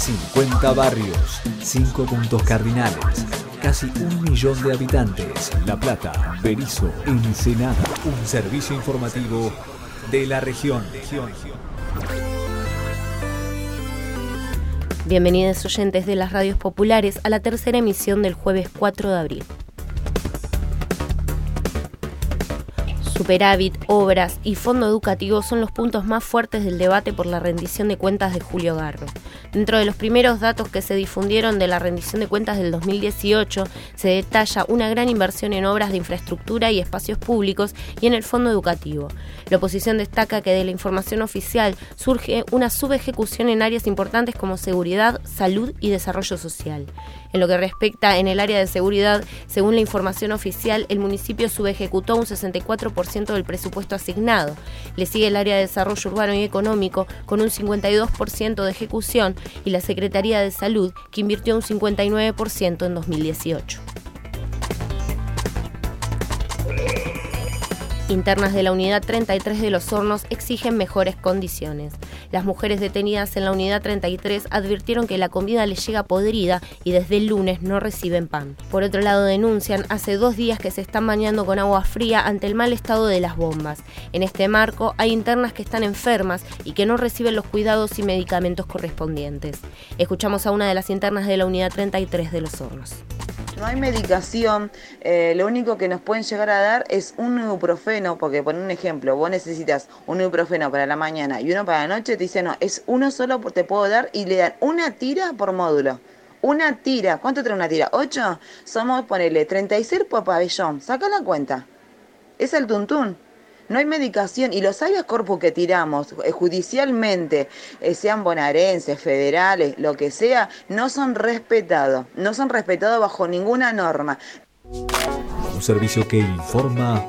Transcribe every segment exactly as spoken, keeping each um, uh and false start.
cincuenta barrios, cinco puntos cardinales, casi un millón de habitantes. La Plata, Berisso, Ensenada. Un servicio informativo de la región. Bienvenidos oyentes de las radios populares a la tercera emisión del jueves cuatro de abril. Superávit, obras y fondo educativo son los puntos más fuertes del debate por la rendición de cuentas de Julio Garro. Dentro de los primeros datos que se difundieron de la rendición de cuentas del dos mil dieciocho, se detalla una gran inversión en obras de infraestructura y espacios públicos y en el fondo educativo. La oposición destaca que de la información oficial surge una subejecución en áreas importantes como seguridad, salud y desarrollo social. En lo que respecta en el área de seguridad, según la información oficial, el municipio subejecutó un sesenta y cuatro por ciento del presupuesto asignado. Le sigue el área de desarrollo urbano y económico con un cincuenta y dos por ciento de ejecución y la Secretaría de Salud, que invirtió un cincuenta y nueve por ciento en dos mil dieciocho. Internas de la Unidad treinta y tres de Los Hornos exigen mejores condiciones. Las mujeres detenidas en la Unidad treinta y tres advirtieron que la comida les llega podrida y desde el lunes no reciben pan. Por otro lado, denuncian hace dos días que se están bañando con agua fría ante el mal estado de las bombas. En este marco, hay internas que están enfermas y que no reciben los cuidados y medicamentos correspondientes. Escuchamos a una de las internas de la Unidad treinta y tres de Los Hornos. No hay medicación, eh, lo único que nos pueden llegar a dar es un ibuprofeno, porque por un ejemplo, vos necesitas un ibuprofeno para la mañana y uno para la noche, te dicen no, es uno solo te puedo dar y le dan una tira por módulo. Una tira, ¿cuánto trae una tira? ¿Ocho? Somos, ponele, treinta y seis por pabellón, saca la cuenta. Es el tuntún. No hay medicación y los habeas corpus que tiramos eh, judicialmente, eh, sean bonaerenses, federales, lo que sea, no son respetados, no son respetados bajo ninguna norma. Un servicio que informa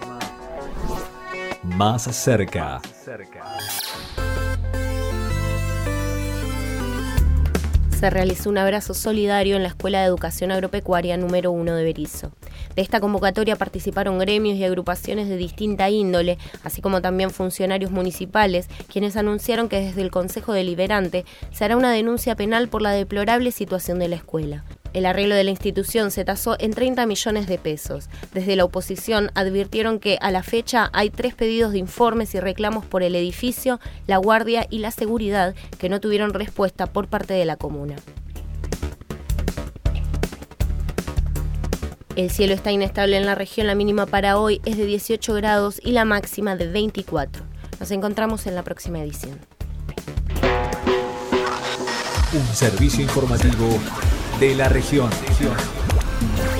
más cerca. Se realizó un abrazo solidario en la Escuela de Educación Agropecuaria número uno de Berisso. De esta convocatoria participaron gremios y agrupaciones de distinta índole, así como también funcionarios municipales, quienes anunciaron que desde el Consejo Deliberante se hará una denuncia penal por la deplorable situación de la escuela. El arreglo de la institución se tasó en treinta millones de pesos. Desde la oposición advirtieron que a la fecha hay tres pedidos de informes y reclamos por el edificio, la guardia y la seguridad que no tuvieron respuesta por parte de la comuna. El cielo está inestable en la región, la mínima para hoy es de dieciocho grados y la máxima de veinticuatro. Nos encontramos en la próxima edición. Un servicio informativo de la región.